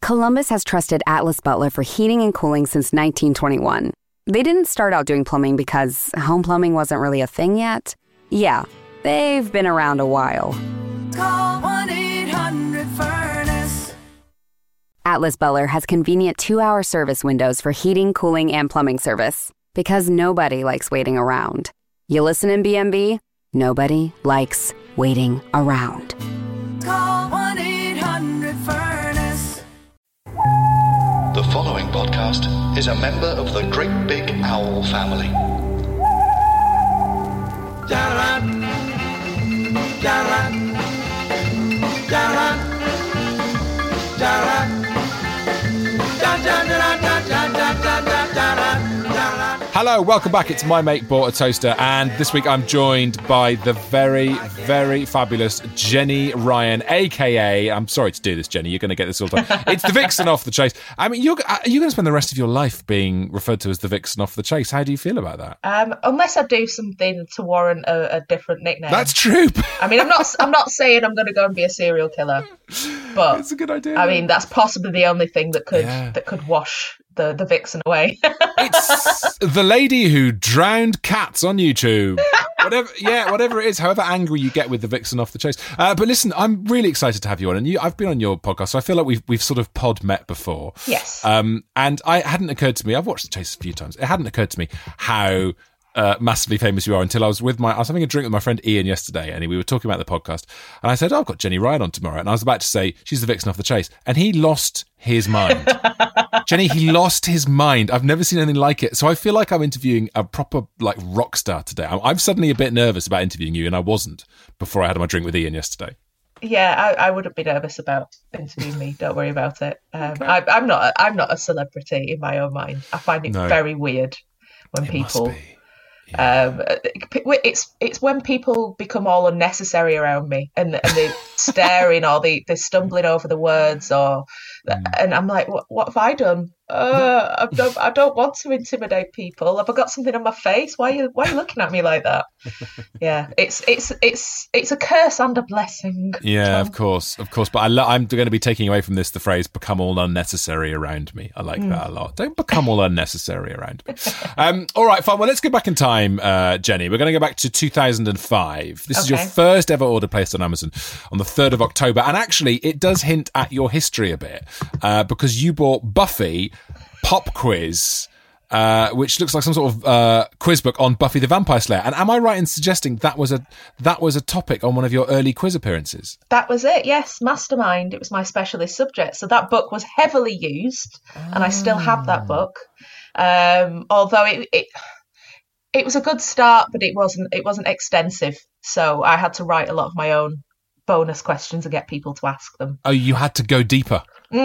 Columbus has trusted Atlas Butler for heating and cooling since 1921. They didn't start out doing plumbing because home plumbing wasn't really a thing yet. Yeah, they've been around a while. Call 1-800-FURNACE. Atlas Butler has convenient 2-hour service windows for heating, cooling, and plumbing service. Because nobody likes waiting around. You listen in BMB? Nobody likes waiting around. Call 1-800-FURNACE. The following podcast is a member of the Great Big Owl family. Hello, welcome back. It's My Mate Bought a Toaster, and this week I'm joined by the very, very fabulous Jenny Ryan, a.k.a. I'm sorry to do this, Jenny, you're going to get this all the time. It's the Vixen Off the Chase. I mean, you're going to spend the rest of your life being referred to as the Vixen Off the Chase. How do you feel about that? Unless I do something to warrant a different nickname. That's true. I mean, I'm not saying I'm going to go and be a serial killer, but it's a good idea. I mean, that's possibly the only thing that could wash the Vixen away. It's the lady who drowned cats on YouTube. Whatever it is, however angry you get with the Vixen Off the Chase. But listen, I'm really excited to have you on, and I've been on your podcast, so I feel like we've sort of pod met before. Yes. And it hadn't occurred to me. I've watched The Chase a few times. It hadn't occurred to me how massively famous you are until I was having a drink with my friend Ian yesterday, and we were talking about the podcast, and I said, I've got Jenny Ryan on tomorrow, and I was about to say she's the Vixen Off the Chase, and he lost his mind. Jenny, he lost his mind. I've never seen anything like it. So I feel like I'm interviewing a proper rock star today. I'm suddenly a bit nervous about interviewing you, and I wasn't before I had my drink with Ian yesterday. Yeah, I wouldn't be nervous about interviewing me. Don't worry about it. Okay. I'm not a celebrity in my own mind. I find it very weird when people. Must be. Yeah. It's when people become all unnecessary around me and they're staring or they're stumbling over the words and I'm like, what have I done? I don't want to intimidate people. Have I got something on my face? Why are you looking at me like that? Yeah, it's a curse and a blessing. Yeah, of course. But I'm going to be taking away from this the phrase "become all unnecessary around me." I like that a lot. Don't become all unnecessary around me. All right, fine. Well, let's go back in time, Jenny. We're going to go back to 2005. This is your first ever order placed on Amazon on the 3rd of October, and actually, it does hint at your history a bit because you bought Buffy Pop Quiz, which looks like some sort of quiz book on Buffy the Vampire Slayer. And am I right in suggesting that was a topic on one of your early quiz appearances? That was it, yes. Mastermind. It was my specialist subject. So that book was heavily used, and I still have that book. Although it was a good start, but it wasn't extensive. So I had to write a lot of my own bonus questions and get people to ask them. Oh, you had to go deeper.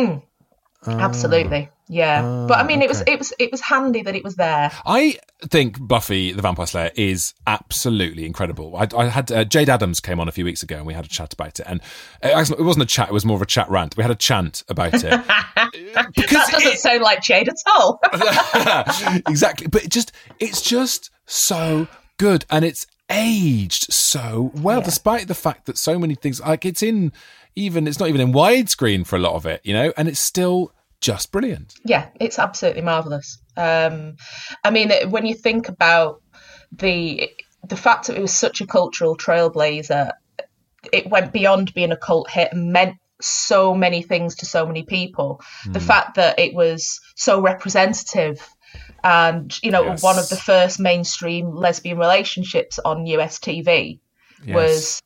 Absolutely. Yeah, but I mean, it was handy that it was there. I think Buffy the Vampire Slayer is absolutely incredible. I had Jade Adams came on a few weeks ago, and we had a chat about it. And it wasn't a chat; it was more of a chat rant. We had a chant about it. That doesn't sound like Jade at all. Exactly, but it's just so good, and it's aged so well, despite the fact that so many things it's not even in widescreen for a lot of it, and it's still just brilliant. Yeah, it's absolutely marvellous. I mean, when you think about the fact that it was such a cultural trailblazer, it went beyond being a cult hit and meant so many things to so many people. The fact that it was so representative and, one of the first mainstream lesbian relationships on US TV was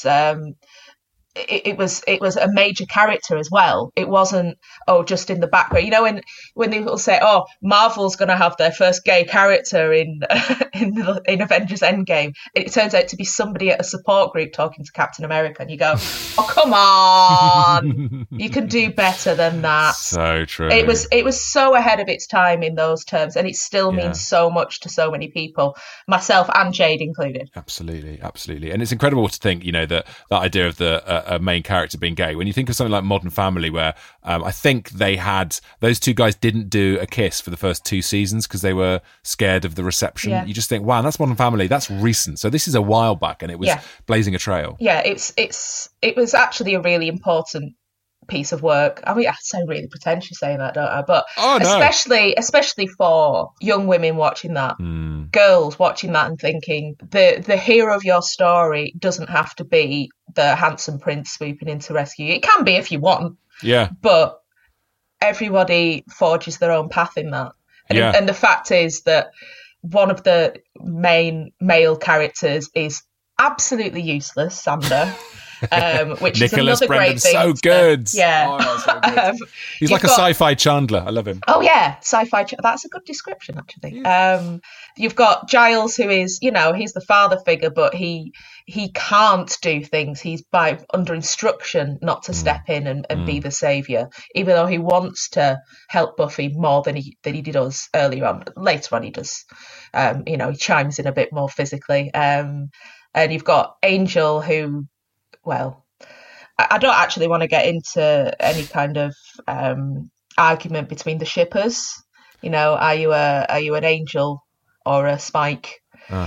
it was a major character as well. It wasn't just in the background. When people say, Marvel's going to have their first gay character in Avengers Endgame, it turns out to be somebody at a support group talking to Captain America, and you go, come on, you can do better than that. So true. It was so ahead of its time in those terms, and it still means so much to so many people, myself and Jade included. Absolutely, and it's incredible to think, that idea of the a main character being gay. When you think of something like Modern Family, where I think those two guys didn't do a kiss for the first 2 seasons because they were scared of the reception. You just think, wow, that's Modern Family. That's recent. So this is a while back, and it was blazing a trail. Yeah, it was actually a really important piece of work. I mean, I sound really pretentious saying that, don't I? But no. especially for young women watching that, girls watching that and thinking the hero of your story doesn't have to be the handsome prince swooping in to rescue you. It can be if you want. Yeah. But everybody forges their own path in that. And the fact is that one of the main male characters is absolutely useless, Sander. Which Nicholas is another Brendon, great thing. so good. Yeah. So good. He's like a sci-fi Chandler. I love him. Oh yeah, sci-fi. That's a good description, actually. Yeah. You've got Giles, who is, he's the father figure, but he can't do things. He's under instruction not to step in and be the saviour, even though he wants to help Buffy more than he does earlier on. Later on, he does. He chimes in a bit more physically. And you've got Angel, who. Well, I don't actually want to get into any kind of argument between the shippers. Are you an Angel or a Spike?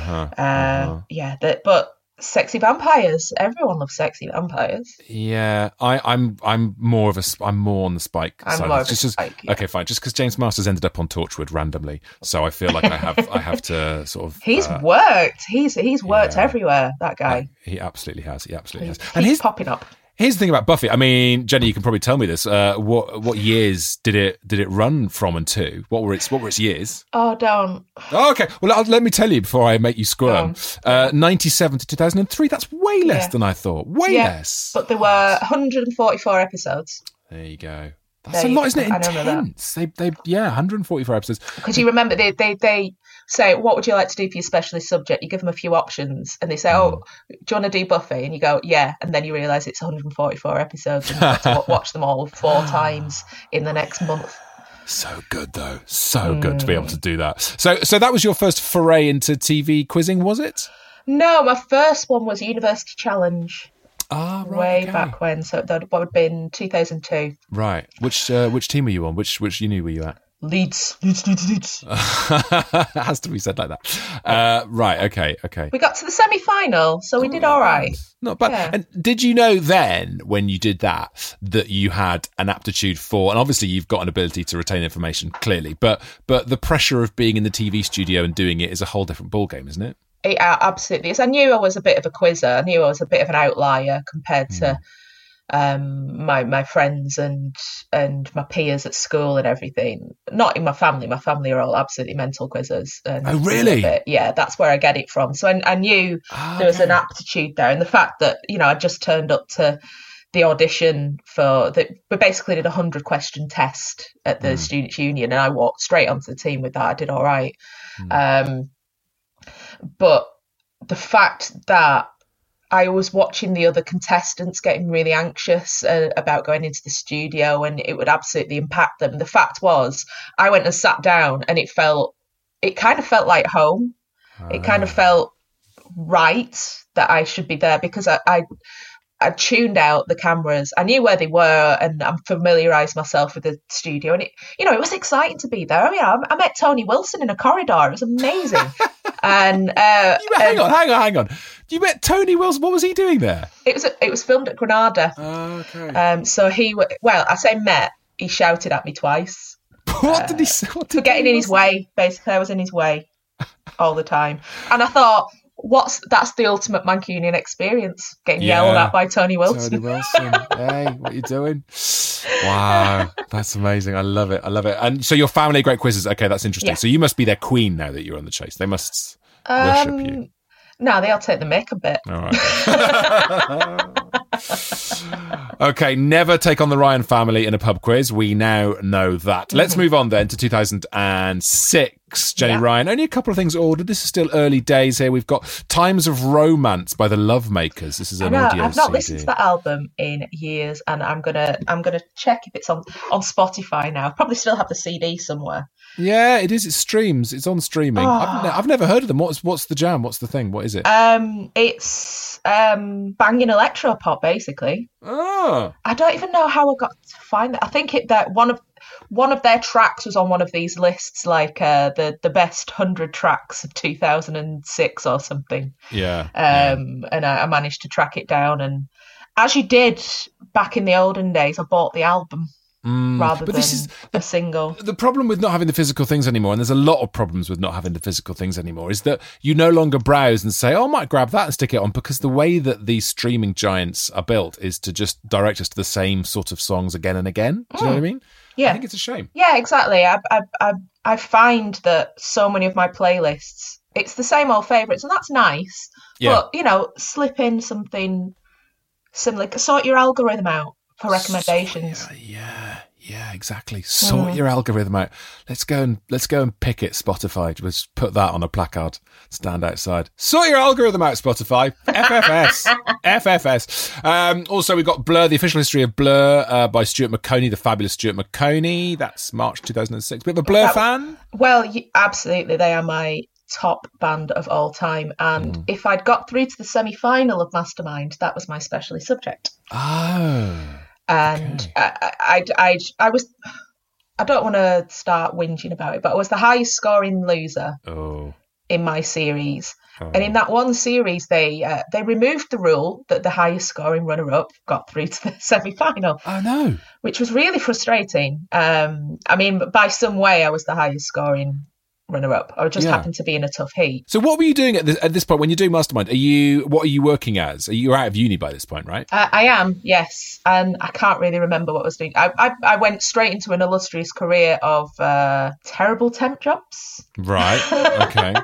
Yeah, but sexy vampires. Everyone loves sexy vampires. Yeah, I'm more on the Spike side. I'm more of a Spike. Yeah. Okay, fine. Just because James Masters ended up on Torchwood randomly, so I feel like I have to sort of. He's worked. He's worked everywhere. That guy. He absolutely has. And he's popping up. Here's the thing about Buffy. I mean, Jenny, you can probably tell me this. What years did it run from and to? What were its years? Oh, don't. Oh, okay. Well, let me tell you before I make you squirm. 97 to 2003. That's way less than I thought. Way less. But there were 144 episodes. There you go. That's a lot, isn't it? Intense. They 144 episodes. Because you remember they say, what would you like to do for your specialist subject? You give them a few options and they say, oh, do you want to do Buffy? And you go, yeah. And then you realise it's 144 episodes and you have to watch them all 4 times in the next month. So good, though. So good to be able to do that. So that was your first foray into TV quizzing, was it? No, my first one was University Challenge. Ah, right. Way back when. So that would have been 2002. Right. Which team were you on? Which uni were you at? Leeds. It has to be said like that. Right, okay. We got to the semi-final, so we did all right. Not bad. Yeah. And did you know then, when you did that you had an aptitude for, and obviously you've got an ability to retain information, clearly, but the pressure of being in the TV studio and doing it is a whole different ballgame, isn't it? It absolutely is. I knew I was a bit of a quizzer. I knew I was a bit of an outlier compared to my friends and my peers at school and everything. Not in my family. My family are all absolutely mental quizzers. Oh, really? Yeah, that's where I get it from. So I knew there was an aptitude there. And the fact that, I just turned up to the audition we basically did a 100-question test at the Students' Union and I walked straight onto the team with that. I did all right. But the fact that I was watching the other contestants getting really anxious about going into the studio and it would absolutely impact them. The fact was, I went and sat down and it kind of felt like home. It kind of felt right that I should be there because I tuned out the cameras. I knew where they were and I familiarised myself with the studio. And it was exciting to be there. I mean, I met Tony Wilson in a corridor. It was amazing. And hang on. You met Tony Wilson. What was he doing there? It was filmed at Granada. Oh, okay. So I say met. He shouted at me twice. What did he say? For getting in his way. Basically, I was in his way all the time. And I thought, that's the ultimate Mancunian experience, getting yelled at by Tony Wilson. Tony Wilson, hey, what are you doing? Wow, that's amazing. I love it. And so your family are great quizzes. Okay, that's interesting. Yeah. So you must be their queen now that you're on the chase. They must worship you. No, they'll take the mick a bit. All right. Okay, never take on the Ryan family in a pub quiz. We now know that. Let's move on then to 2006. Jenny Ryan, only a couple of things ordered. This is still early days here. We've got Times of Romance by the Lovemakers. This is an audio I've not CD. listened to that album in years, and I'm gonna check if it's on Spotify now. I probably still have the CD somewhere. Yeah, it is. It streams. It's on streaming. I've never heard of them. What's the jam? What's the thing? What is it? It's banging electro pop, basically. Oh. I don't even know how I got to find it. I think that one of their tracks was on one of these lists, like the best 100 tracks of 2006 or something. Yeah. And I managed to track it down, and as you did back in the olden days, I bought the album. Rather than a single. The problem with not having the physical things anymore, and there's a lot of problems with not having the physical things anymore, is that you no longer browse and say, I might grab that and stick it on, because the way that these streaming giants are built is to just direct us to the same sort of songs again and again. Do you know what I mean? Yeah. I think it's a shame. Yeah, exactly. I find that so many of my playlists, it's the same old favourites, and that's nice. Yeah. But, slip in something similar. Sort your algorithm out for recommendations. Yeah, exactly. Sort your algorithm out. Let's go and pick it, Spotify. Just put that on a placard, stand outside. Sort your algorithm out, Spotify. FFS. FFS. Also, we've got Blur, The Official History of Blur by Stuart Maconie, the fabulous Stuart Maconie. That's March 2006. Bit of a Blur fan? Well, absolutely. They are my top band of all time. And if I'd got through to the semi-final of Mastermind, that was my specialist subject. Oh. And okay. I don't want to start whinging about it, but I was the highest scoring loser in my series. And in that one series, they removed the rule that the highest scoring runner-up got through to the semi-final. Oh, no. Which was really frustrating. By some way, I was the highest scoring runner-up. I just happened to be in a tough heat. So what were you doing at this point when you're doing Mastermind? What are you working as? You're out of uni by this point, right? I am, yes. And I can't really remember what I was doing. I went straight into an illustrious career of terrible temp jobs. Right, okay.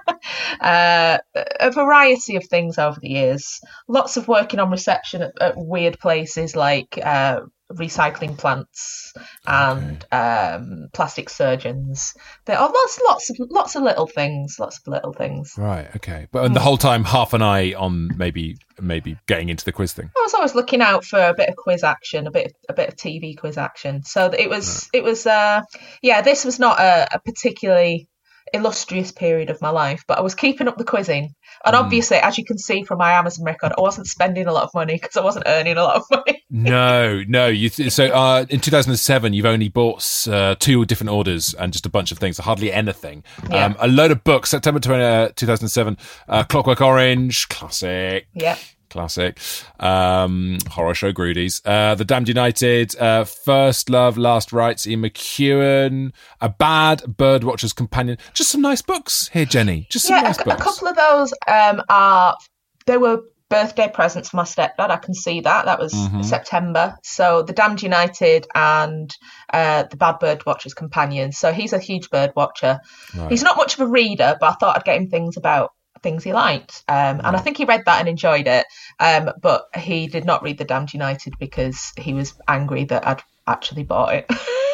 A variety of things over the years. Lots of working on reception at weird places like recycling plants and plastic surgeons. There are lots of little things. Right, okay. But the whole time, half an eye on maybe getting into the quiz thing. I was always looking out for a bit of quiz action, a bit of TV quiz action. So it was this was not a particularly illustrious period of my life, but I was keeping up the quizzing, and obviously, as you can see from my Amazon record, I wasn't spending a lot of money because I wasn't earning a lot of money. No. So in 2007, you've only bought 2 different orders and just a bunch of things, hardly anything. Yeah. A load of books. September 2007, Clockwork Orange, classic. Yeah. Classic. Horror Show Grudies. The Damned United, First Love, Last Rites, Ian McEwan, A Bad Birdwatcher's Companion. Just some nice books here, Jenny. Just some nice books. A couple of those they were birthday presents for my stepdad. I can see that. That was September. So The Damned United and The Bad Birdwatcher's Companion. So he's a huge bird watcher. Right. He's not much of a reader, but I thought I'd get him things he liked, and I think he read that and enjoyed it, but he did not read The Damned United because he was angry that I'd actually bought it.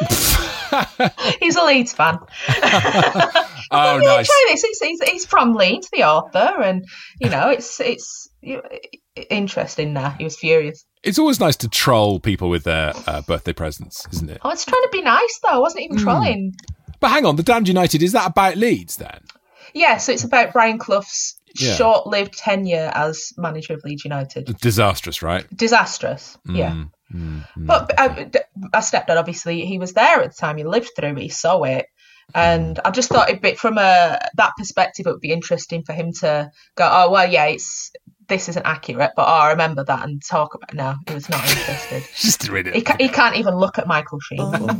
He's a Leeds fan. Oh, nice. Enjoy this. He's from Leeds, the author, and it's interesting now. He was furious. It's always nice to troll people with their birthday presents, isn't it? I was trying to be nice though. I wasn't even trolling. But hang on, The Damned United, is that about Leeds then? Yeah, so it's about Brian Clough's short-lived tenure as manager of Leeds United. Disastrous, right? Disastrous, yeah. But my stepdad, obviously, he was there at the time. He lived through it. He saw it. And I just thought from that perspective, it would be interesting for him to go, oh, well, yeah, this isn't accurate, but I remember that and talk about it now. He was not interested. Just read it. He can't even look at Michael Sheen.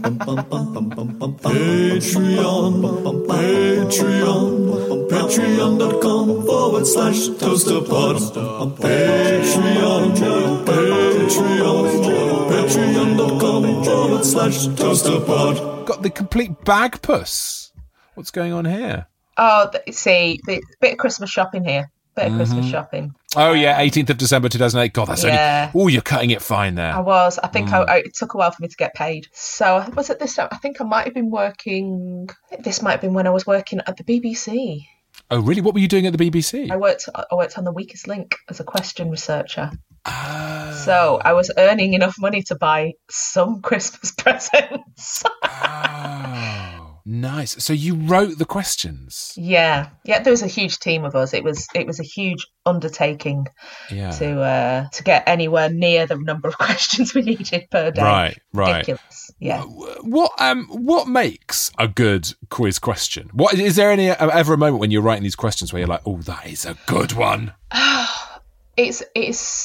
Patreon.com/toasterpod. Patreon.com/toasterpod. Got the complete bag puss. What's going on here? Oh, see, the bit of Christmas shopping here. Christmas shopping. Oh, yeah, 18th of December 2008. God, that's only... Oh, you're cutting it fine there. I was. I think it took a while for me to get paid. So was it this time? I think I might have been working... This might have been when I was working at the BBC. Oh, really? What were you doing at the BBC? I worked on The Weakest Link as a question researcher. Oh. So I was earning enough money to buy some Christmas presents. Oh, nice. So you wrote the questions? Yeah. There was a huge team of us. It was a huge undertaking to get anywhere near the number of questions we needed per day. Right. Ridiculous. Yeah. What makes a good quiz question? What is there ever a moment when you're writing these questions where you're like, oh, that is a good one? It's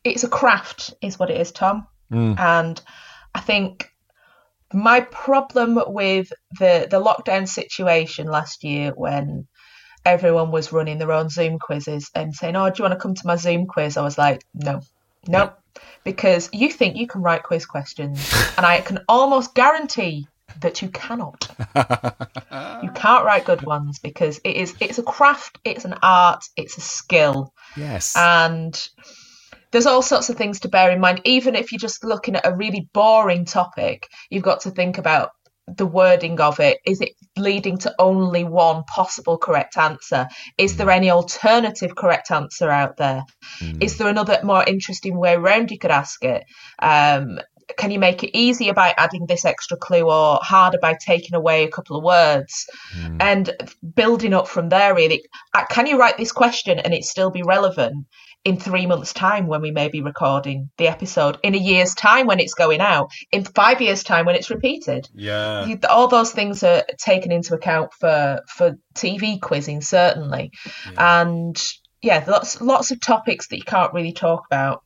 it's a craft, is what it is, Tom. And I think my problem with the lockdown situation last year, when everyone was running their own Zoom quizzes and saying, "Oh, do you want to come to my Zoom quiz?" I was like, no. Because you think you can write quiz questions, and I can almost guarantee that you cannot. You can't write good ones, because it's a craft, it's an art, it's a skill. Yes. And there's all sorts of things to bear in mind. Even if you're just looking at a really boring topic, you've got to think about the wording of it. Is it leading to only one possible correct answer? Is there any alternative correct answer out there? Is there another more interesting way around you could ask it? Can you make it easier by adding this extra clue, or harder by taking away a couple of words? And building up from there, really. Can you write this question and it still be relevant in 3 months' time when we may be recording the episode, in a year's time when it's going out, in 5 years' time when it's repeated? Yeah. All those things are taken into account for TV quizzing, certainly. Yeah. And yeah, lots of topics that you can't really talk about.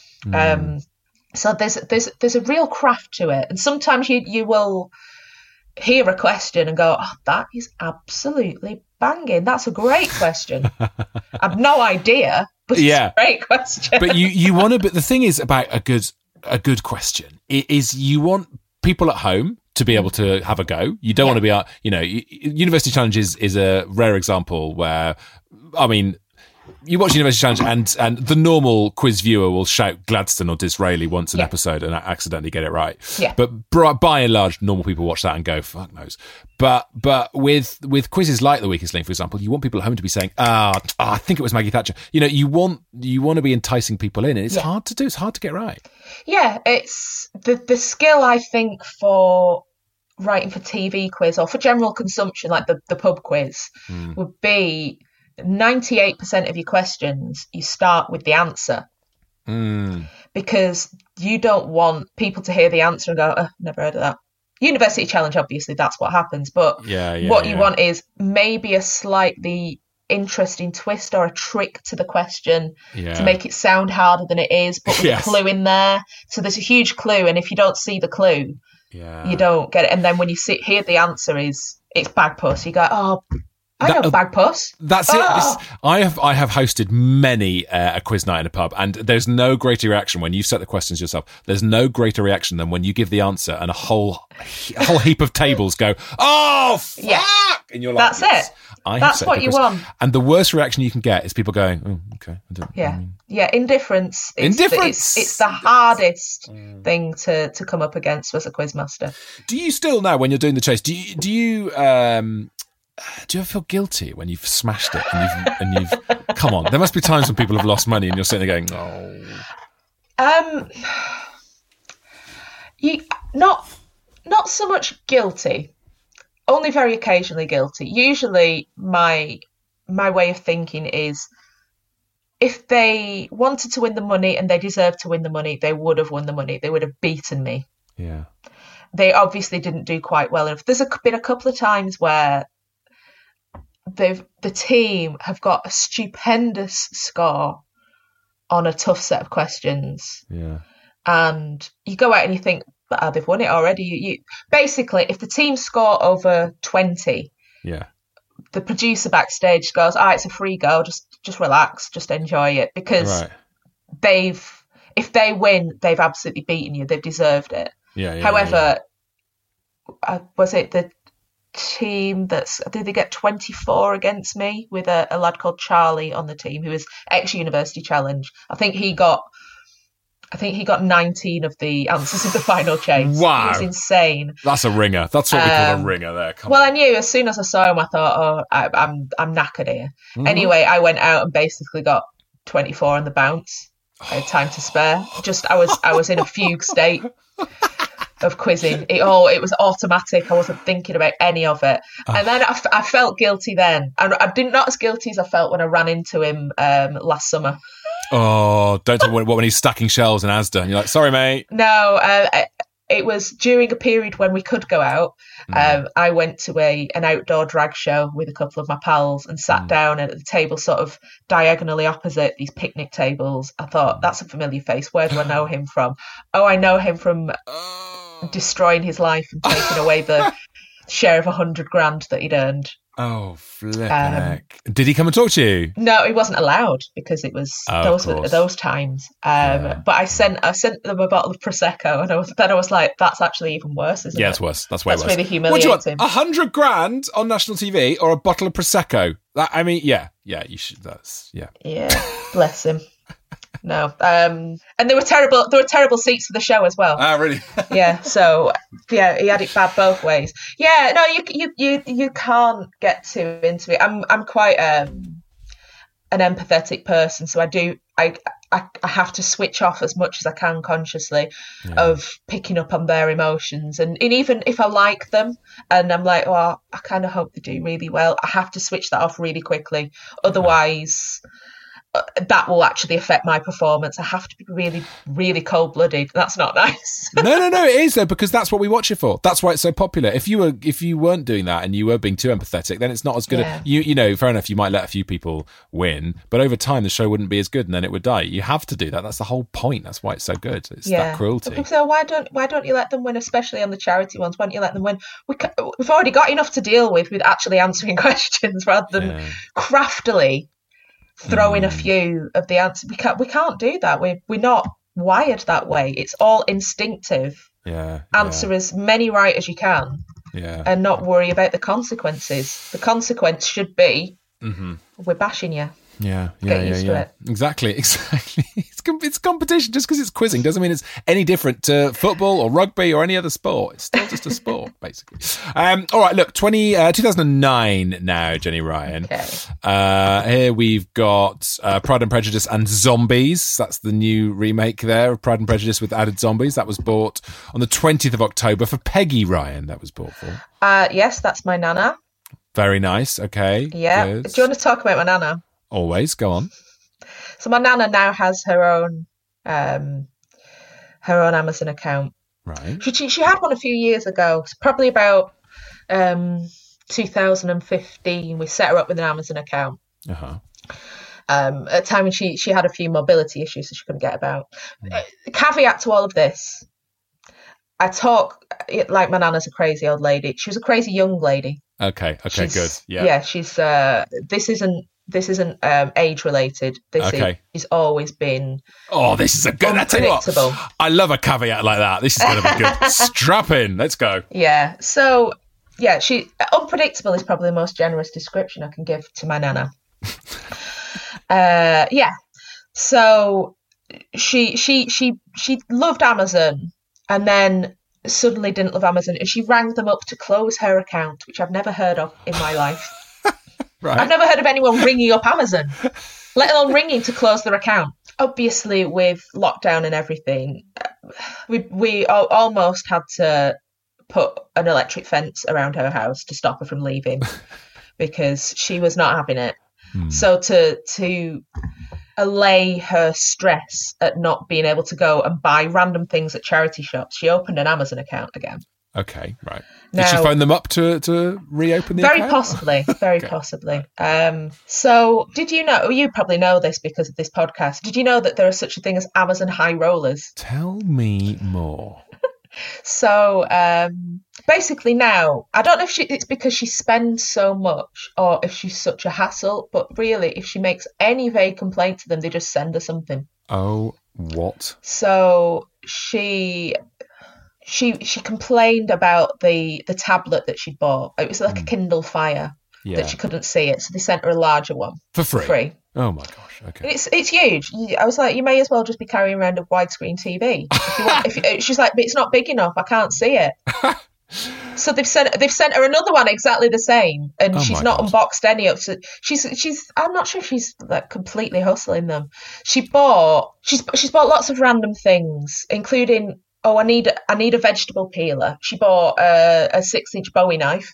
So there's a real craft to it. And sometimes you will hear a question and go, "Oh, that is absolutely banging. That's a great question." I've no idea, but it's a great question. But you want to. But the thing is about a good question is you want people at home to be able to have a go. You don't want to be, University Challenge is a rare example where, I mean, you watch University Challenge and the normal quiz viewer will shout Gladstone or Disraeli once an episode and accidentally get it right. Yeah. But by and large, normal people watch that and go, fuck knows. But with quizzes like The Weakest Link, for example, you want people at home to be saying, I think it was Maggie Thatcher. You want to be enticing people in, and it's hard to do. It's hard to get right. Yeah, it's the skill, I think, for writing for TV quiz or for general consumption, like the pub quiz, would be 98% of your questions, you start with the answer. Because you don't want people to hear the answer and go, never heard of that. University Challenge, obviously, that's what happens. But what you want is maybe a slightly interesting twist or a trick to the question to make it sound harder than it is, but with a clue in there. So there's a huge clue, and if you don't see the clue, you don't get it. And then when you hear the answer it's bagpuss, you go, "Oh, I know bagpuss." That's it. I have hosted many a quiz night in a pub, and there's no greater reaction when you set the questions yourself. There's no greater reaction than when you give the answer and a whole heap of tables go, "Oh, fuck!" Yeah. And you're like, "That's it. That's what you want." And the worst reaction you can get is people going, "Oh, okay." Indifference. It's the hardest thing to come up against as a quizmaster. Do you still now, when you're doing the chase? Do you ever feel guilty when you've smashed it and you've come on? There must be times when people have lost money and you're sitting there going, "Oh." Not so much guilty. Only very occasionally guilty. Usually my way of thinking is, if they wanted to win the money and they deserved to win the money, they would have won the money. They would have beaten me. Yeah. They obviously didn't do quite well enough. There's been a couple of times where the team have got a stupendous score on a tough set of questions. Yeah. And you go out and you think, they've won it already. You basically, if the team score over 20, the producer backstage goes, "It's a free go. Just relax, just enjoy it," because if they win, they've absolutely beaten you. They've deserved it. However, was it the team did they get 24 against me with a lad called Charlie on the team who was ex-University Challenge? I think he got 19 of the answers in the final chase. Wow. It was insane. That's a ringer. That's what we call a ringer there. I knew as soon as I saw him, I thought, I'm knackered here. Anyway, I went out and basically got 24 on the bounce. I had time to spare. I was in a fugue state of quizzing. It was automatic. I wasn't thinking about any of it. And then I felt guilty then. And I did not as guilty as I felt when I ran into him last summer. Oh, don't talk about when he's stacking shelves in Asda and you're like, "Sorry, mate." No, it was during a period when we could go out. I went to an outdoor drag show with a couple of my pals and sat down at the table sort of diagonally opposite these picnic tables. I thought, that's a familiar face. Where do I know him from? Oh, I know him from destroying his life and taking away the share of $100,000 that he'd earned. Oh, flip heck. Did he come and talk to you? No, he wasn't allowed because it was those times. But I sent them a bottle of Prosecco, and I was like, that's actually even worse, isn't it? Yeah, it's worse. That's way worse. That's really humiliating. What do you want? $100,000 on national TV or a bottle of Prosecco? Yeah, you should. Yeah, bless him. No, and there were terrible seats for the show as well. Ah, really? Yeah, so yeah, he had it bad both ways. Yeah, no, you can't get too into it. I'm quite an empathetic person, so I have to switch off as much as I can consciously of picking up on their emotions, and even if I like them and I'm like, oh, I kind of hope they do really well, I have to switch that off really quickly, otherwise. That will actually affect my performance. I have to be really, really cold-blooded. That's not nice. No, it is though, because that's what we watch it for. That's why it's so popular. If you weren't doing that and you were being too empathetic, then it's not as good. Yeah. You know, fair enough. You might let a few people win, but over time the show wouldn't be as good, and then it would die. You have to do that. That's the whole point. That's why it's so good. It's that cruelty. So why don't you let them win, especially on the charity ones? Why don't you let them win? We've already got enough to deal with actually answering questions rather than craftily throwing a few of the answers. We can't do that. We're not wired that way. It's all instinctive. Answer as many right as you can. And not worry about the consequences. The consequence should be we're bashing you. Get used to it. Exactly. It's competition. Just because it's quizzing doesn't mean it's any different to football or rugby or any other sport. It's still just a sport, basically. All right, look, 2009 now, Jenny Ryan. Okay. Here we've got Pride and Prejudice and Zombies. That's the new remake there of Pride and Prejudice with added zombies. That was bought on the 20th of October for Peggy Ryan. That was bought for. Yes, that's my nana. Very nice. Okay. Yeah. Good. Do you want to talk about my nana? Always. Go on. So my nana now has her own Amazon account. Right. She had one a few years ago. It's probably about 2015. We set her up with an Amazon account. At a time when she had a few mobility issues that she couldn't get about. Caveat to all of this: I talk like my nana's a crazy old lady. She was a crazy young lady. Okay. Good. Yeah. Yeah. She's. This isn't age related. This has always been. Oh, this is a good. I tell you what, I love a caveat like that. This is going to be good. Strap in. Let's go. Yeah. So yeah, she unpredictable is probably the most generous description I can give to my nana. Yeah. So she loved Amazon, and then suddenly didn't love Amazon, and she rang them up to close her account, which I've never heard of in my life. Right. I've never heard of anyone ringing up Amazon, let alone ringing to close their account. Obviously, with lockdown and everything, we almost had to put an electric fence around her house to stop her from leaving because she was not having it. So to allay her stress at not being able to go and buy random things at charity shops, she opened an Amazon account again. Okay, right. Did she phone them up to reopen the account? Very possibly. So did you know, you probably know this because of this podcast, did you know that there is such a thing as Amazon high rollers? Tell me more. So basically now, I don't know if it's because she spends so much or if she's such a hassle, but really if she makes any vague complaint to them, they just send her something. Oh, what? So she complained about the tablet that she'd bought. It was like a Kindle Fire that she couldn't see it, so they sent her a larger one for free. Oh my gosh! Okay, it's huge. I was like, you may as well just be carrying around a widescreen TV. If you want. She's like, but it's not big enough. I can't see it. So they've sent her another one exactly the same, and she's not unboxed any of. So she's I'm not sure if she's like completely hustling them. She's bought lots of random things, including. Oh, I need a vegetable peeler. She bought a 6-inch Bowie knife.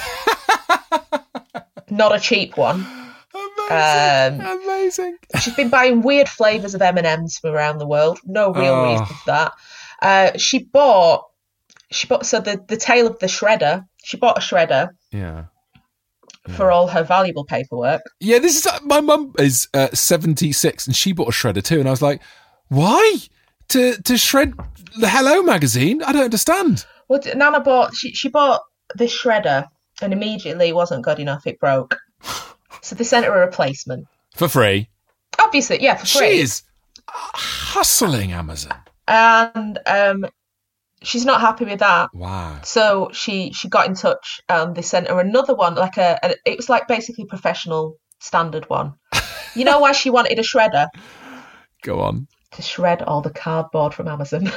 Not a cheap one. Amazing. She's been buying weird flavours of M&Ms from around the world. No real reason for that. She bought So the tale of the shredder. She bought a shredder. Yeah. For all her valuable paperwork. Yeah, this is my mum is 76 and she bought a shredder too, and I was like, why to shred the Hello magazine? I don't understand. Well, Nana bought she bought this shredder and immediately it wasn't good enough. It broke, so they sent her a replacement for free. Obviously, yeah, for free. She is hustling Amazon, and she's not happy with that. Wow. So she got in touch and they sent her another one, like it was like basically professional standard one. You know why she wanted a shredder? Go on. To shred all the cardboard from Amazon.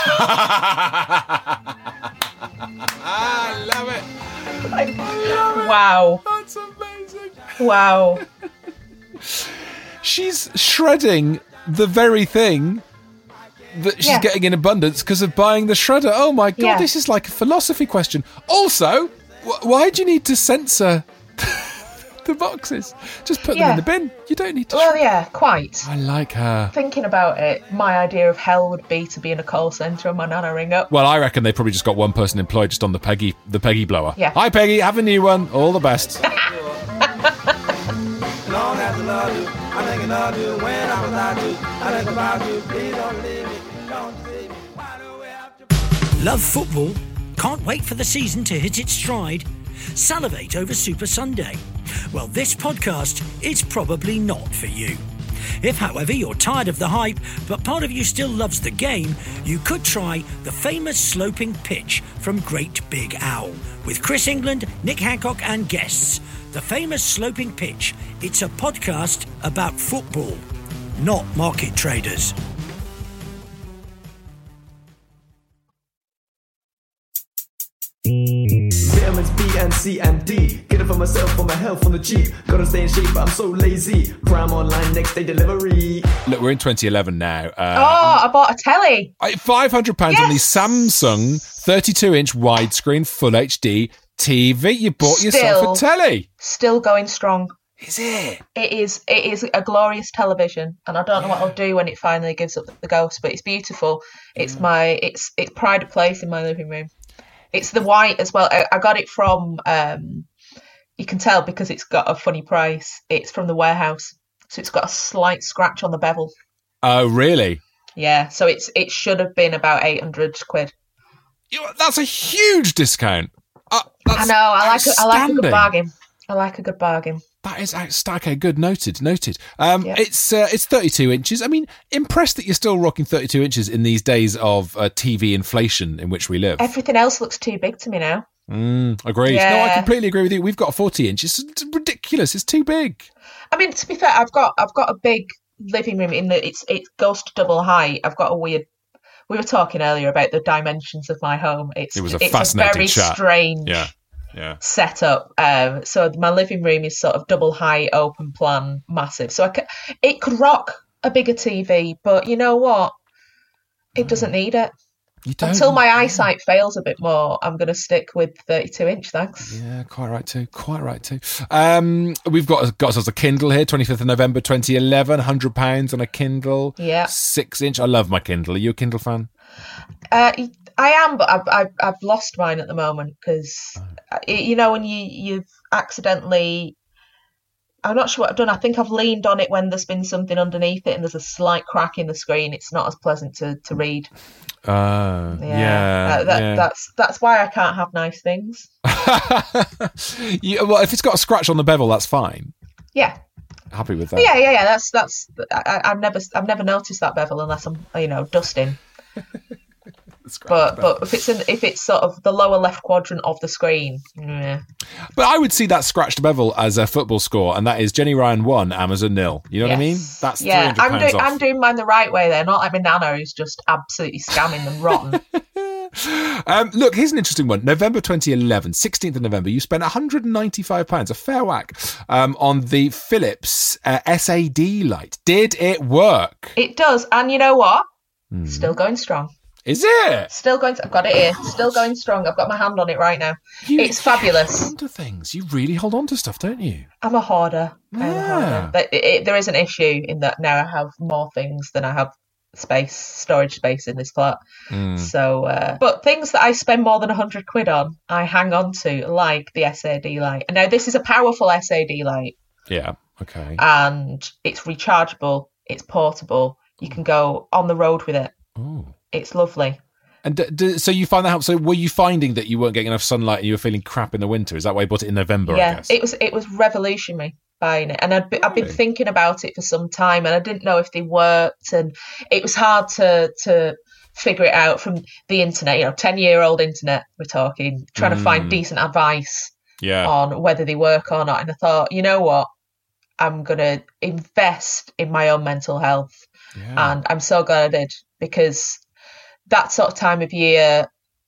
I love it. I love it. Wow. That's amazing. Wow. She's shredding the very thing that she's getting in abundance because of buying the shredder. Oh my God, this is like a philosophy question. Also, why do you need to censor the boxes? Just put them in the bin. You don't need to. Well, yeah, quite. I like her. Thinking about it, my idea of hell would be to be in a call centre and my nana ring up. Well, I reckon they probably just got one person employed just on the Peggy blower. Yeah. Hi, Peggy. Have a new one. All the best. Love football? Can't wait for the season to hit its stride? Salivate over Super Sunday? Well, this podcast is probably not for you. If, however, you're tired of the hype, but part of you still loves the game, you could try the famous sloping pitch from Great Big Owl with Chris England, Nick Hancock and guests. The famous sloping pitch. It's a podcast about football, not market traders. Vitamins B and C and D. Get it for myself, for my health, on the cheap. Gotta stay in shape, but I'm so lazy. Prime online, next day delivery. Look, we're in 2011 now. I bought a telly. £500 on the Samsung 32-inch widescreen Full HD TV. You bought yourself a telly. Still going strong. Is it? It is a glorious television, and I don't know what I'll do when it finally gives up the ghost, but it's beautiful. It's it's pride of place in my living room. It's the white as well. I got it from, you can tell because it's got a funny price. It's from the warehouse. So it's got a slight scratch on the bevel. Oh, really? Yeah. So it should have been about 800 quid. That's a huge discount. I know. I like a good bargain. I like a good bargain. That is okay. Good, noted. It's 32 inches. I mean, impressed that you're still rocking 32 inches in these days of TV inflation in which we live. Everything else looks too big to me now. Agreed. Yeah. No, I completely agree with you. We've got a 40 inches. It's ridiculous. It's too big. I mean, to be fair, I've got a big living room in that it goes to double height. I've got a weird. We were talking earlier about the dimensions of my home. It's a fascinating chat. Strange. Yeah. Set up. So my living room is sort of double height, open plan, massive. So it could rock a bigger TV, but you know what? It doesn't need it. Until my eyesight fails a bit more, I'm going to stick with 32 inch, thanks. Yeah, quite right too. We've got ourselves a Kindle here, 25th of November 2011, £100 on a Kindle. Yeah. 6-inch. I love my Kindle. Are you a Kindle fan? I am, but I've lost mine at the moment because, when you've accidentally, I'm not sure what I've done. I think I've leaned on it when there's been something underneath it and there's a slight crack in the screen. It's not as pleasant to read. That's why I can't have nice things. Well, if it's got a scratch on the bevel, that's fine. Yeah. Happy with that. Yeah. That's. I've never noticed that bevel unless I'm dusting. But if it's sort of the lower left quadrant of the screen, yeah. But I would see that scratched bevel as a football score, and that is Jenny Ryan 1, Amazon 0. You know what I mean? That's £300 off. I'm doing mine the right way there, not like my nana who's just absolutely scamming them rotten. Look, here's an interesting one. November 2011, 16th of November, you spent £195, a fair whack, on the Philips SAD light. Did it work? It does, and you know what? Still going strong. Is it? Still going. I've got it here. Still going strong. I've got my hand on it right now. It's fabulous. Hold on to things. You really hold on to stuff, don't you? I'm a hoarder. Yeah. There is an issue in that now I have more things than I have storage space in this flat. So, but things that I spend more than £100 on, I hang on to, like the SAD light. And now this is a powerful SAD light. Yeah. Okay. And it's rechargeable. It's portable. You can go on the road with it. Oh. It's lovely. And so you find that help. So were you finding that you weren't getting enough sunlight and you were feeling crap in the winter? Is that why you bought it in November? Yeah, I guess? it was revolutionary buying it, and I've been thinking about it for some time, and I didn't know if they worked, and it was hard to figure it out from the internet. 10-year-old internet. We're talking trying to find decent advice on whether they work or not. And I thought, you know what, I'm gonna invest in my own mental health, and I'm so glad I did, because that sort of time of year,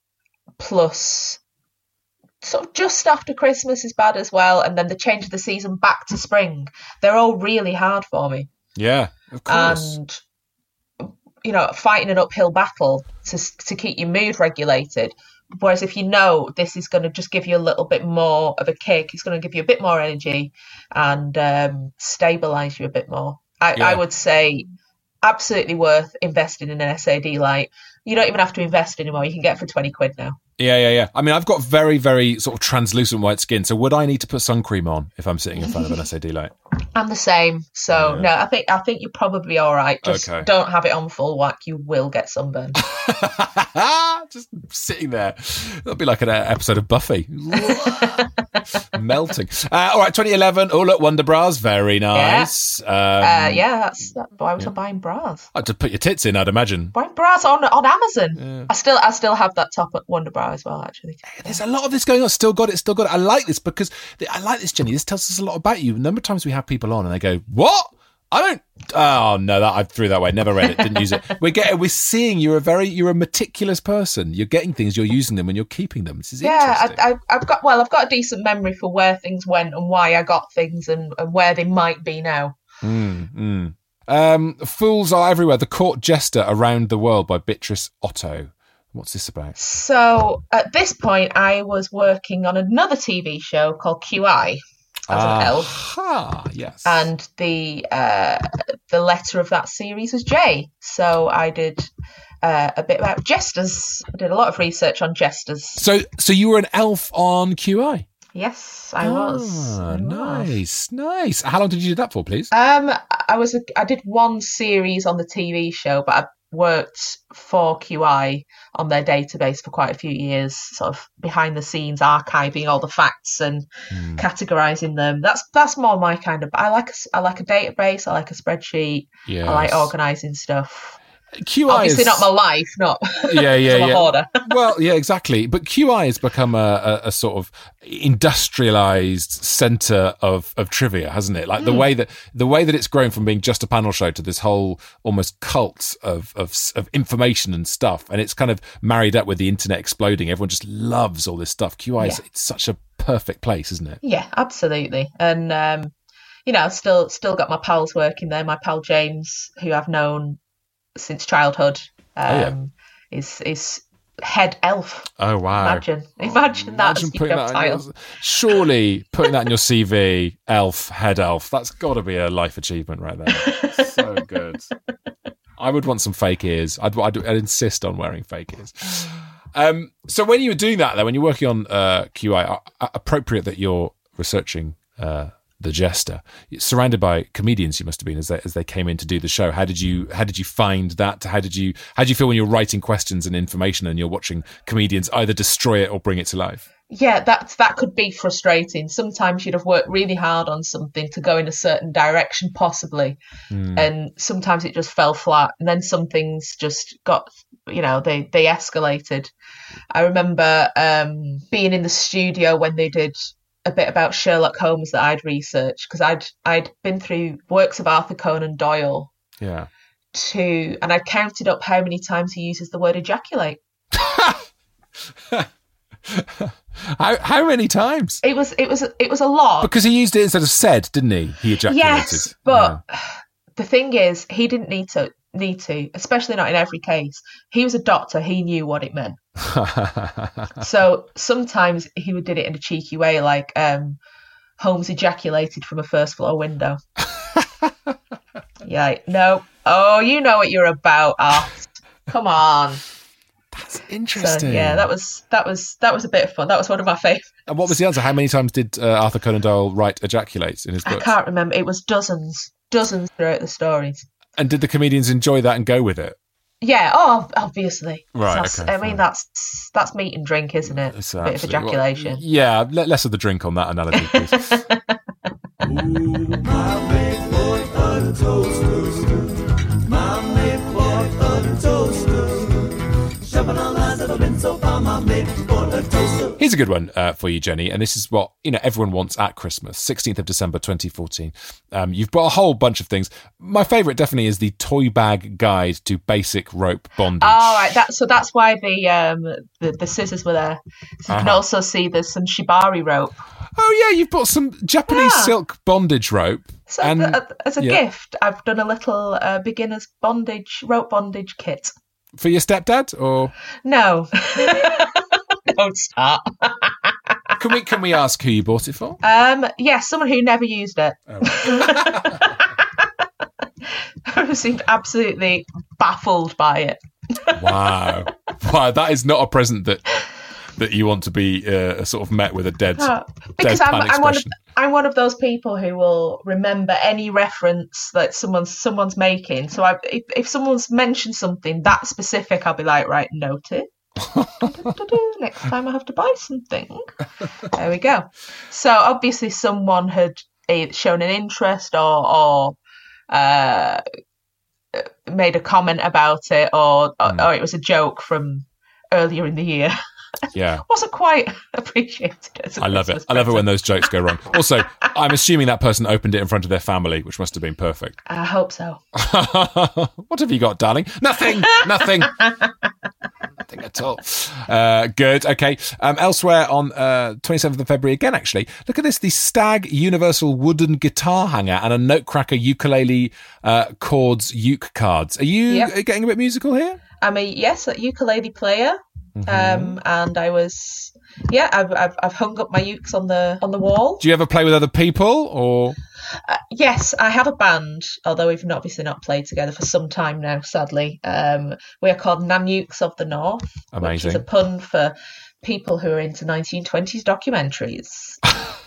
plus sort of just after Christmas is bad as well, and then the change of the season back to spring, they're all really hard for me. Yeah, of course. And fighting an uphill battle to keep your mood regulated. Whereas if you know this is going to just give you a little bit more of a kick, it's going to give you a bit more energy and stabilise you a bit more. I would say absolutely worth investing in an SAD light. You don't even have to invest anymore. You can get it for £20 now. Yeah. I mean, I've got very, very sort of translucent white skin. So would I need to put sun cream on if I'm sitting in front of an SAD light? I'm the same. So no, I think you're probably all right. Just don't have it on full whack. You will get sunburn. Just sitting there. That'll be like an episode of Buffy. Melting. All right, 2011. Oh, look, Wonder Bras. Very nice. That's why was I buying bras? I'd just put your tits in, I'd imagine. Buying bras on Amazon. Yeah. I still have that top at Wonder Bra as well, actually. There's a lot of this going on. Still got it. I like this because I like this, Jenny. This tells us a lot about you. A number of times we have people on and they go, "What? I don't." Oh no, that I threw that away. Never read it. Didn't use it. We're seeing you're a meticulous person. You're getting things, you're using them, and you're keeping them. This is interesting. I've got a decent memory for where things went and why I got things and where they might be now. Fools Are Everywhere. The Court Jester Around the World by Beatrice Otto. What's this about? So at this point, I was working on another TV show called QI. As an elf. Yes. And the letter of that series was J. So I did a bit about jesters. I did a lot of research on jesters. So you were an elf on QI? Yes, I was. Nice. How long did you do that for, please? I did one series on the TV show, but I worked for QI on their database for quite a few years, sort of behind the scenes, archiving all the facts and categorizing them. That's more my kind of. I like a database. I like a spreadsheet. Yes. I like organizing stuff. QI obviously not my life, not a hoarder. Well, yeah, exactly. But QI has become a sort of industrialized center of trivia, hasn't it? Like the way that it's grown from being just a panel show to this whole almost cult of information and stuff, and it's kind of married up with the internet exploding. Everyone just loves all this stuff. QI is it's such a perfect place, isn't it? Yeah, absolutely. And still got my pals working there. My pal James, who I've known since childhood, is head elf. Oh wow! Imagine that as your job title. Surely putting that in your CV, elf, head elf. That's got to be a life achievement right there. So good. I would want some fake ears. I'd insist on wearing fake ears. So when you were doing that, though, when you're working on QI, appropriate that you're researching the Jester, surrounded by comedians, you must have been as they came in to do the show. How did you find that? How did you feel when you're writing questions and information and you're watching comedians either destroy it or bring it to life? Yeah, that could be frustrating. Sometimes you'd have worked really hard on something to go in a certain direction, possibly, and sometimes it just fell flat. And then some things just got, they escalated. I remember being in the studio when they did a bit about Sherlock Holmes that I'd researched, because I'd been through works of Arthur Conan Doyle. Yeah. And I counted up how many times he uses the word ejaculate. How many times? It was a lot. Because he used it instead of said, didn't he? He ejaculated. Yes, but the thing is, he didn't need to, especially not in every case. He was a doctor. He knew what it meant. So sometimes he would do it in a cheeky way, like Holmes ejaculated from a first floor window. Yeah, no, Oh, you know what you're about, Art. Come on. That's interesting. So, yeah, that was a bit of fun. That was one of my favourites. And what was the answer? How many times did Arthur Conan Doyle write ejaculates in his books? I can't remember. It was dozens throughout the stories. And did the comedians enjoy that and go with it? Yeah, obviously. Right, okay. I mean, that's meat and drink, isn't it? It's a bit of ejaculation. Well, yeah, less of the drink on that analogy, please. Ooh, my boy on the toaster. My boy on the toaster. Shopping all lines that have been so far, my boy a toaster. Here's a good one for you, Jenny, and this is what everyone wants at Christmas, 16th of December 2014. You've brought a whole bunch of things. My favourite definitely is the toy bag guide to basic rope bondage. Oh, right. That's why the scissors were there. So you can also see there's some shibari rope. Oh yeah, you've brought some Japanese silk bondage rope. So as a gift, I've done a little beginner's rope bondage kit. For your stepdad, or no? Don't start. Can we ask who you bought it for? Someone who never used it. I seemed absolutely baffled by it. Wow, that is not a present that you want to be sort of met with a dead. Because deadpan I'm one of those people who will remember any reference that someone's making. So if someone's mentioned something that specific, I'll be like, right, noted. Next time I have to buy something. There we go. So obviously someone had shown an interest or made a comment about it or it was a joke from earlier in the year. Yeah. Wasn't quite appreciated. I love it. I love it when those jokes go wrong. Also, I'm assuming that person opened it in front of their family, which must have been perfect. I hope so. What have you got, darling? Nothing. Nothing at all. Good. Okay. Elsewhere on 27th of February again, actually. Look at this. The Stag Universal Wooden Guitar Hanger and a Notecracker Ukulele Chords uke cards. Are you getting a bit musical here? I'm a ukulele player. Mm-hmm. And I was, I've hung up my ukes on the wall. Do you ever play with other people, or? Yes, I have a band, although we've obviously not played together for some time now, sadly. We are called Nanyukes of the North. Amazing. Which is a pun for people who are into 1920s documentaries.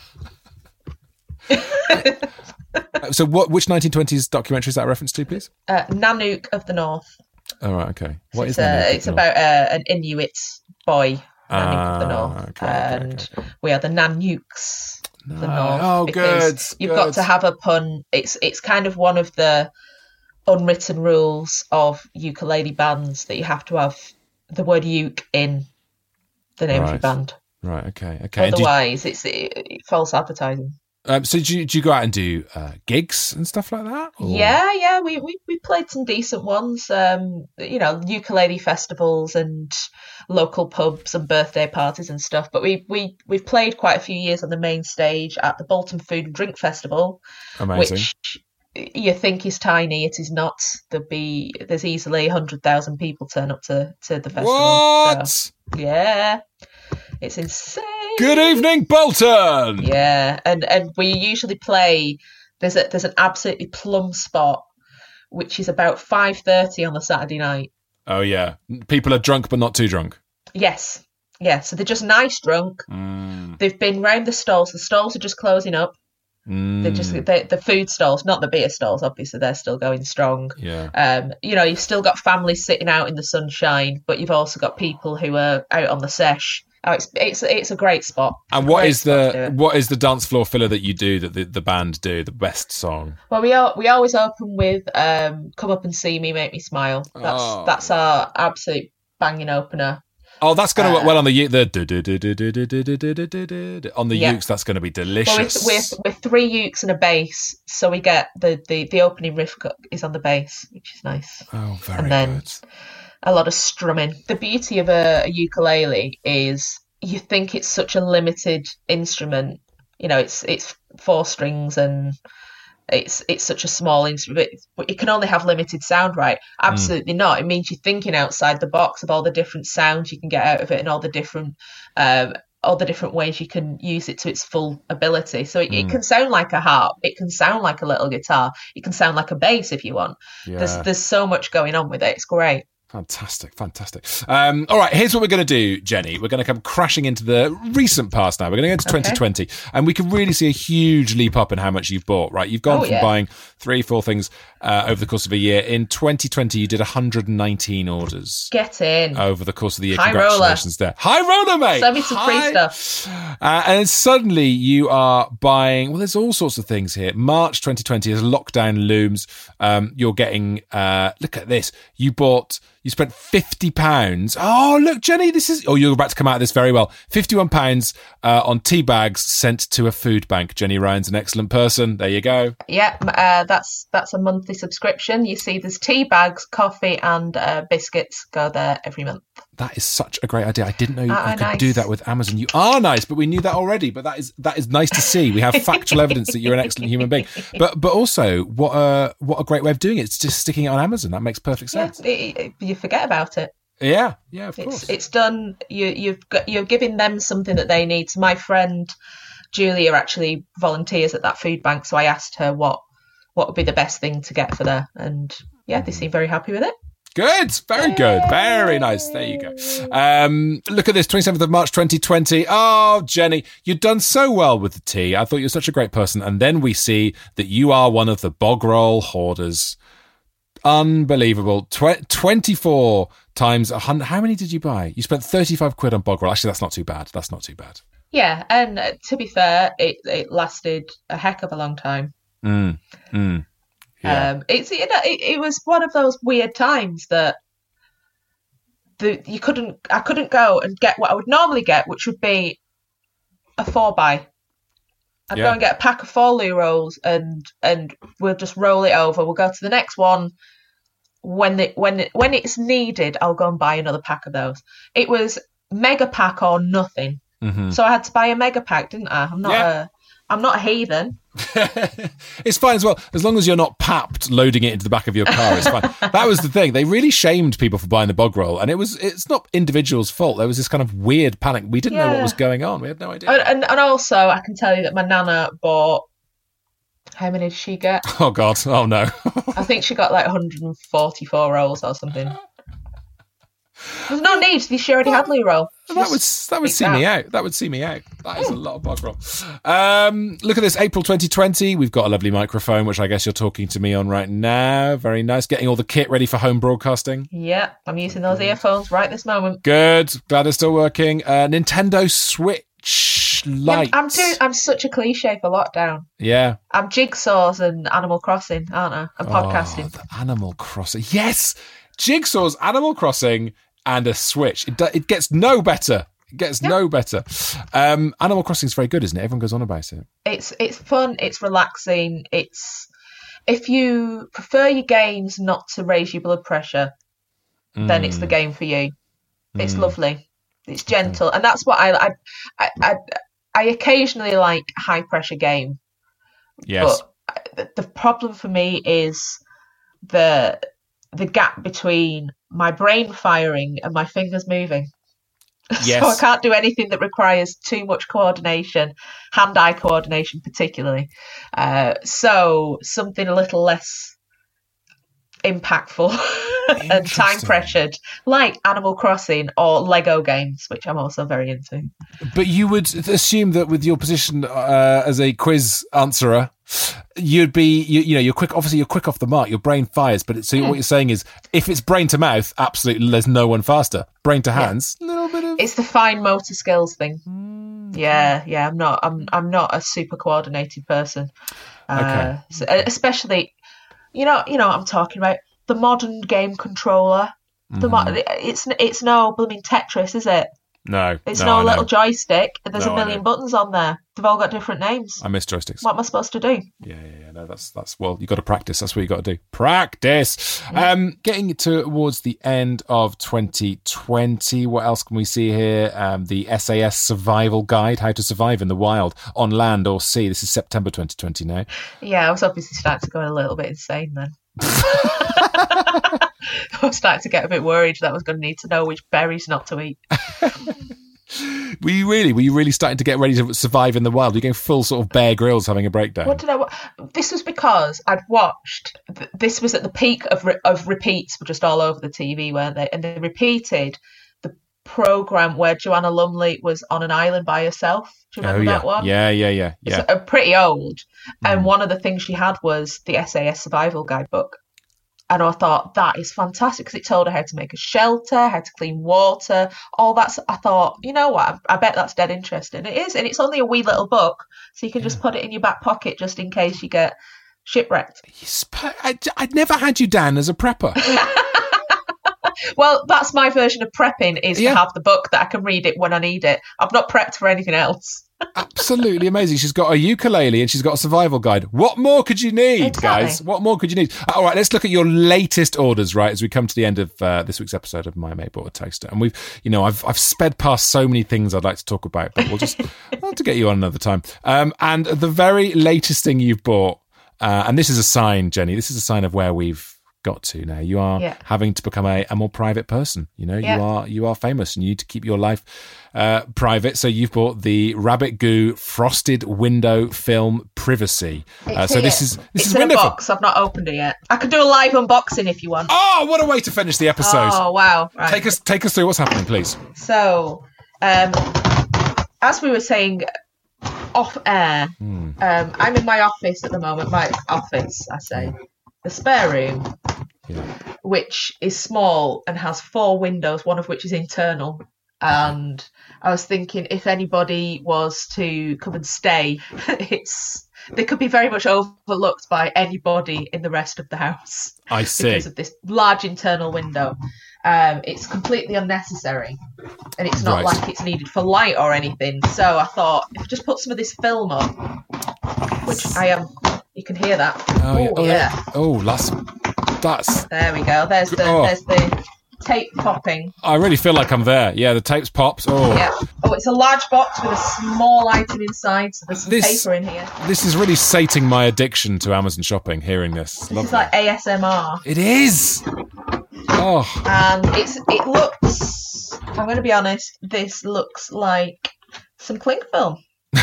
So which 1920s documentary is that a reference to, please? Nanook of the North. Oh, right, okay. What is it's about an Inuit boy, Nanook of the North, okay. We are the Nanyukes of the North. Oh, good. You've got to have a pun. It's kind of one of the unwritten rules of ukulele bands that you have to have the word uke in the name of your band. Right. Okay. Otherwise, it's false advertising. So do you go out and do gigs and stuff like that? Or? Yeah. We played some decent ones. Ukulele festivals and local pubs and birthday parties and stuff. But we've played quite a few years on the main stage at the Bolton Food and Drink Festival. Amazing. Which you think is tiny. It is not. There's easily 100,000 people turn up to the festival. What? So, yeah. It's insane. Good evening, Bolton. Yeah, and we usually play. There's an absolutely plum spot, which is about 5:30 on the Saturday night. Oh yeah, people are drunk but not too drunk. Yes, yeah. So they're just nice drunk. They've been round the stalls. The stalls are just closing up. They're just the food stalls, not the beer stalls. Obviously, they're still going strong. Yeah. You've still got families sitting out in the sunshine, but you've also got people who are out on the sesh. Oh, it's a great spot. And what is the dance floor filler that you do, that the band do, the best song? Well, we always open with "Come Up and See Me, Make Me Smile." That's our absolute banging opener. Oh, that's going to work well on the ukes. That's going to be delicious. Well, with 3 ukes and a bass, so we get the opening riff is on the bass, which is nice. Oh, very and then good. A lot of strumming. The beauty of a ukulele is you think it's such a limited instrument. You know, it's 4 strings and it's such a small instrument. But it can only have limited sound, right? Absolutely not. It means you're thinking outside the box of all the different sounds you can get out of it and all the different all the different ways you can use it to its full ability. So it can sound like a harp, it can sound like a little guitar, it can sound like a bass if you want. There's so much going on with it. It's great. Fantastic. All right, here's what we're going to do, Jenny. We're going to come crashing into the recent past now. We're going to go into 2020, and we can really see a huge leap up in how much you've bought, right? You've gone from buying 3-4 things over the course of a year. In 2020, you did 119 orders. Get in. Over the course of the year. High Congratulations roller. there. High roller, mate. Send me some free stuff. And suddenly you are buying, well, there's all sorts of things here. March 2020, as lockdown looms, you're getting, look at this. You spent £50. Oh, look, Jenny, you're about to come out of this very well. £51 on tea bags sent to a food bank. Jenny Ryan's an excellent person. There you go. Yeah, that's a monthly subscription. You see there's tea bags, coffee and biscuits go there every month. That is such a great idea. I didn't know you could do that with Amazon. You are nice, but we knew that already. But that is nice to see. We have factual evidence that you're an excellent human being. But also, what a great way of doing it. It's just sticking it on Amazon. That makes perfect sense. Yeah, you forget about it. Yeah, of course. It's done. You're giving them something that they need. So my friend Julia actually volunteers at that food bank. So I asked her what would be the best thing to get for there, and they seem very happy with it. Good. Very good. Very nice. There you go. Look at this, 27th of March, 2020. Oh, Jenny, you've done so well with the tea. I thought you were such a great person. And then we see that you are one of the bog roll hoarders. Unbelievable. 24 times 100. How many did you buy? You spent 35 quid on bog roll. Actually, that's not too bad. Yeah. And to be fair, it lasted a heck of a long time. Yeah. It was one of those weird times that I couldn't go and get what I would normally get, which would be a 4-buy. I'd go and get a pack of 4 loo rolls and we'll just roll it over. We'll go to the next one when it's needed. I'll go and buy another pack of those. It was mega pack or nothing. Mm-hmm. So I had to buy a mega pack, didn't I? I'm not a heathen. It's fine as well, as long as you're not papped loading it into the back of your car. It's fine. That was the thing. They really shamed people for buying the bog roll, and it's not individuals' fault. There was this kind of weird panic. We didn't know what was going on. We had no idea. And also, I can tell you that my nana bought. How many did she get? Oh God! Oh no! I think she got like 144 rolls or something. There's no need. She already had loo roll. That would see me out. That would see me out. That is a lot of bog roll. Look at this, April 2020. We've got a lovely microphone, which I guess you're talking to me on right now. Very nice. Getting all the kit ready for home broadcasting. Yeah, I'm using those earphones right this moment. Good. Glad they're still working. Nintendo Switch Lite. Yeah, I'm such a cliche for lockdown. Yeah. I'm Jigsaws and Animal Crossing, aren't I? And podcasting. The Animal Crossing. Yes. Jigsaws, Animal Crossing, and a Switch. It gets no better. No better. Animal Crossing is very good, isn't it? Everyone goes on about it. It's fun. It's relaxing. If you prefer your games not to raise your blood pressure, then it's the game for you. It's lovely. It's gentle, and that's what I occasionally like high pressure game. Yes. But the problem for me is the gap between my brain firing and my fingers moving. Yes. So I can't do anything that requires too much coordination, hand-eye coordination particularly. So something a little less impactful and time-pressured, like Animal Crossing or Lego games, which I'm also very into. But you would assume that with your position as a quiz answerer, you'd be, you're quick. Obviously, you're quick off the mark. Your brain fires. But what you're saying is, if it's brain to mouth, absolutely, there's no one faster. Brain to hands, a little bit of. It's the fine motor skills thing. Yeah. I'm not a super coordinated person. Okay. So, especially, you know what I'm talking about. The modern game controller. It's no blooming Tetris, is it? No. It's no little joystick. There's a million buttons on there. They've all got different names. I miss joysticks. What am I supposed to do? Yeah. No, that's well, you got to practice. That's what you got to do. Practice. Getting towards the end of 2020, what else can we see here? The SAS Survival Guide, How to Survive in the Wild on Land or Sea. This is September 2020 now. Yeah, I was obviously starting to go a little bit insane then. I was starting to get a bit worried that I was going to need to know which berries not to eat. Were you really starting to get ready to survive in the wild? Were you going full sort of Bear Grylls having a breakdown? This was because I'd watched. This was at the peak of repeats, were just all over the TV, weren't they? And they repeated the programme where Joanna Lumley was on an island by herself. Do you remember that one? Yeah. It's pretty old. And one of the things she had was the SAS Survival Guidebook. And I thought, that is fantastic, because it told her how to make a shelter, how to clean water, all that. I thought, you know what, I bet that's dead interesting. It is, and it's only a wee little book, so you can just put it in your back pocket just in case you get shipwrecked. I'd never had you down as a prepper. Well, that's my version of prepping, is to have the book that I can read it when I need it. I've not prepped for anything else. Absolutely amazing. She's got a ukulele and she's got a survival guide. What more could you need, guys? What more could you need? All right, let's look at your latest orders, right, as we come to the end of this week's episode of My Mate Bought a Toaster. And I've sped past so many things I'd like to talk about, but we'll just have to get you on another time. And the very latest thing you've bought, and this is a sign, Jenny, this is a sign of where we've got to now. You are having to become a more private person. You are famous and you need to keep your life private. So you've bought the Rabbit Goo Frosted Window Film Privacy. So this is in a box. I've not opened it yet. I could do a live unboxing if you want. Oh, what a way to finish the episode. Oh, wow. Right. Take us through what's happening, please. So, as we were saying off air, I'm in my office at the moment. My office, I say. The spare room, which is small and has 4 windows, one of which is internal. And I was thinking, if anybody was to come and stay, they could be very much overlooked by anybody in the rest of the house. I see. Because of this large internal window. It's completely unnecessary, and it's not like it's needed for light or anything. So I thought, if I just put some of this film up, which I am... You can hear that. That's. There we go. There's the tape popping. I really feel like I'm there. Yeah, the tape's popped. Oh. Yeah. Oh, it's a large box with a small item inside, so there's some paper in here. This is really sating my addiction to Amazon shopping, hearing this. This is like ASMR. It is! Oh. And it looks, I'm going to be honest, this looks like some cling film.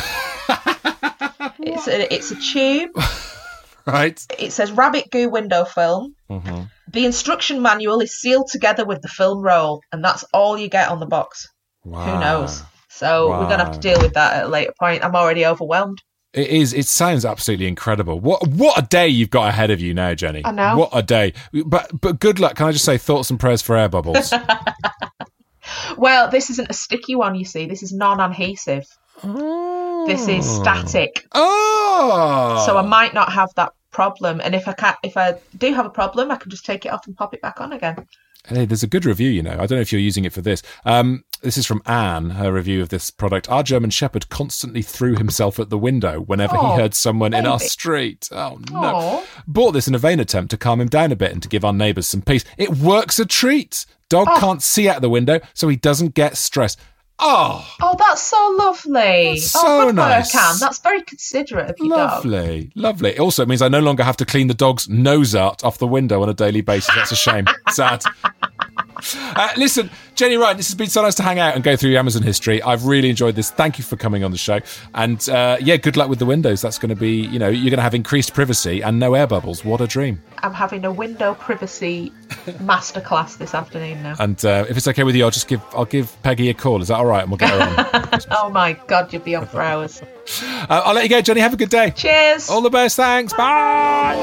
It's a tube. Right. It says Rabbit Goo Window Film. Mm-hmm. The instruction manual is sealed together with the film roll, and that's all you get on the box. Wow. Who knows? So we're going to have to deal with that at a later point. I'm already overwhelmed. It is. It sounds absolutely incredible. What a day you've got ahead of you now, Jenny. I know. What a day. But good luck. Can I just say thoughts and prayers for air bubbles? Well, this isn't a sticky one, you see. This is non-adhesive. Oh. This is static. Oh. So I might not have that problem. And if I do have a problem, I can just take it off and pop it back on again. Hey, there's a good review, I don't know if you're using it for this. This is from Anne, her review of this product. Our German Shepherd constantly threw himself at the window whenever he heard someone in our street. Oh, no. Aww. Bought this in a vain attempt to calm him down a bit and to give our neighbours some peace. It works a treat. Dog can't see out the window, so he doesn't get stressed. Oh, that's so lovely. That's so nice. That's very considerate of your dog. Lovely. It also means I no longer have to clean the dog's nose art off the window on a daily basis. That's a shame. Sad. Listen, Jenny Ryan, this has been so nice to hang out and go through your Amazon history. I've really enjoyed this. Thank you for coming on the show. And good luck with the windows. That's going to be, you're going to have increased privacy and no air bubbles. What a dream. I'm having a window privacy masterclass this afternoon now. And if it's okay with you, I'll give Peggy a call. Is that all right? And we'll get her on. Oh my God, you'll be on for hours. I'll let you go, Jenny. Have a good day. Cheers. All the best. Thanks. Bye.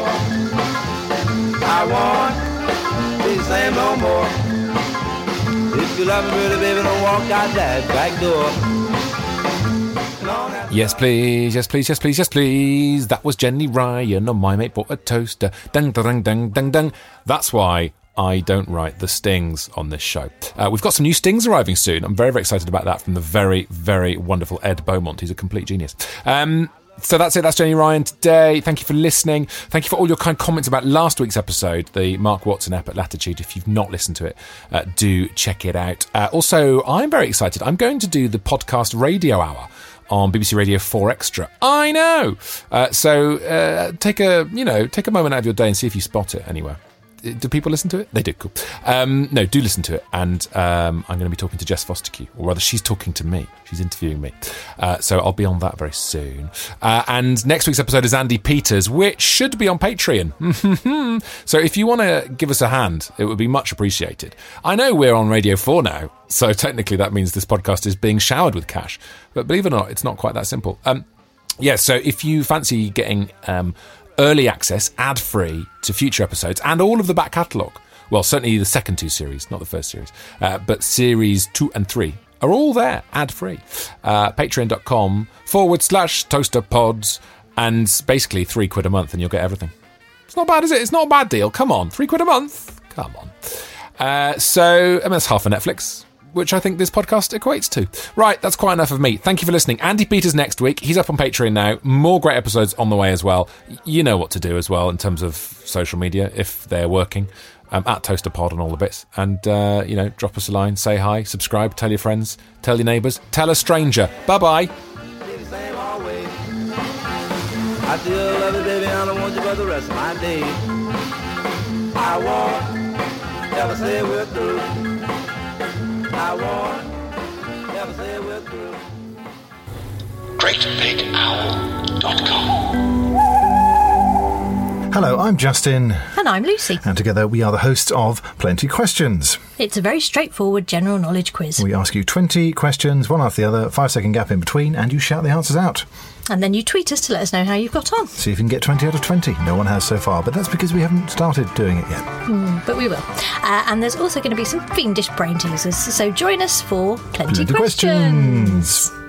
I want to say no more. If you love me really, baby, don't walk out that back door. Yes, please. Yes, please. Yes, please. Yes, please. That was Jenny Ryan on My Mate Bought a Toaster. Dang, dang, dang, dang, dang. That's why I don't write the stings on this show. We've got some new stings arriving soon. I'm very, very excited about that from the very, very wonderful Ed Beaumont. He's a complete genius. So that's it. That's Jenny Ryan today. Thank you for listening. Thank you for all your kind comments about last week's episode, the Mark Watson ep at Latitude. If you've not listened to it, do check it out. Also, I'm very excited. I'm going to do the podcast radio hour on BBC Radio 4 Extra. I know. So take a moment out of your day and see if you spot it anywhere. Do people listen to it? They do. Cool. No, do listen to it. And I'm going to be talking to Jess Fostekew, or rather, she's talking to me. She's interviewing me. So I'll be on that very soon. And next week's episode is Andy Peters, which should be on Patreon. So if you want to give us a hand, it would be much appreciated. I know we're on Radio 4 now, so technically that means this podcast is being showered with cash. But believe it or not, it's not quite that simple. So if you fancy getting early access, ad-free, to future episodes and all of the back catalogue, well, certainly the second 2 series, not the first series, but series 2 and 3 are all there, ad-free. Patreon.com/toasterpods, and basically £3 a month and you'll get everything. It's not bad, is it? It's not a bad deal. Come on, £3 a month. Come on. So that's half of Netflix, which I think this podcast equates to. Right, that's quite enough of me. Thank you for listening. Andy Peters next week. He's up on Patreon now. More great episodes on the way as well. You know what to do as well in terms of social media, if they're working. At ToasterPod and all the bits. And, drop us a line, say hi, subscribe, tell your friends, tell your neighbours, tell a stranger. Bye-bye. I still love you, baby, I don't want you for the rest of my days. I won't never say we're through. I won't never say we're through. GreatBigOwl.com. Hello, I'm Justin. And I'm Lucy. And together we are the hosts of Plenty Questions. It's a very straightforward general knowledge quiz. We ask you 20 questions, one after the other, 5-second gap in between, and you shout the answers out. And then you tweet us to let us know how you've got on. See if you can get 20 out of 20. No one has so far, but that's because we haven't started doing it yet. But we will. And there's also going to be some fiendish brain teasers, so join us for Plenty Questions.